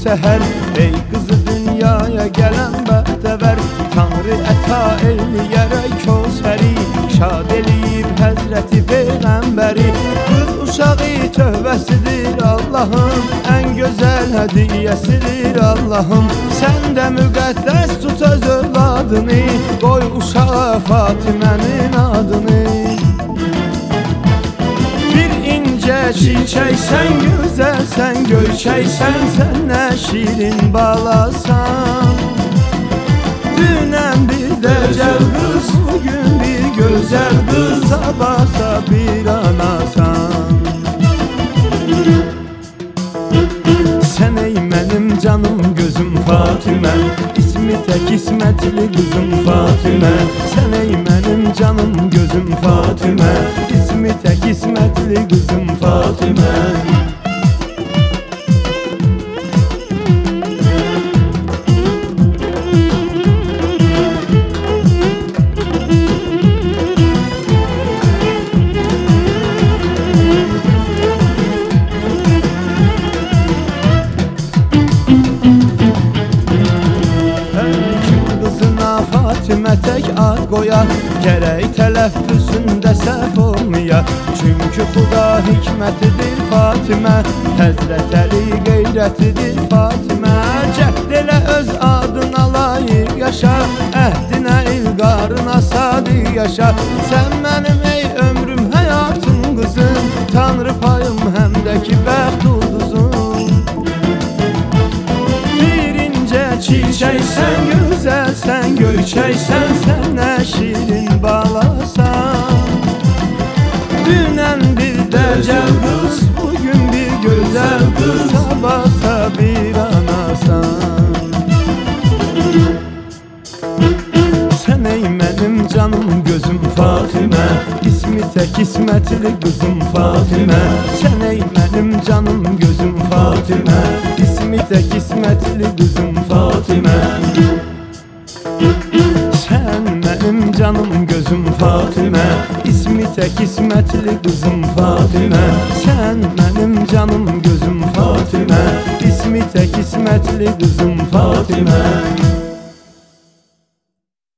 səhər. Ey qızı dünyaya gələn bəxtəvər, Tanrı əta eyləyərək Kəvsəri, şad eləyib Həzrəti Peyğəmbəri. Qız uşağı tövbəsidir Allahım, ən gözəl hədiyyəsidir Allahım. Sən də müqəddəs tut öz övladını, qoy uşağa Fatimənin adını. Çiçəksən, gözəlsən, göyçəksən, sən nə şirin balasan. Dünən bir dəcəl qız, bugün bir gözəl qız, sabahsa bir anasan. Sən ey mənim canım gözüm Fatimə, ismi tək ismətli qızım Fatimə. Sən ey mənim canım gözüm Fatimə, ismi tək ismətli qızım Fatimə. Fatimə tək ad qoya, gərək tələffüzündə səhv olmaya. Çünki Xuda hikmətidir Fatimə, Həzrət Əli qeyrətidir Fatimə. Cəhd elə öz adına layiq yaşa, əhdinə ilqarına sadiq yaşa. Sən mənim ey ömrüm həyatım qızım, Tanrı payım həmdəki bəxt ulduzum. Çiçəksən, gözəlsən, göyçəksən, sən nə şirin balasan. Dünən bir dəcəl qız, bugün bir gözəl qız, sabahsa bir anasan. Sən ey mənim canım gözüm Fatimə, ismi tək ismətli qızım Fatimə. Sən ey mənim canım gözüm Fatimə, ismi tək ismətli qızım Fatimə. Sən mənim canım gözüm Fatimə, ismi tək ismətli qızım Fatimə. Sən mənim canım gözüm Fatimə, ismi tək ismətli qızım Fatimə.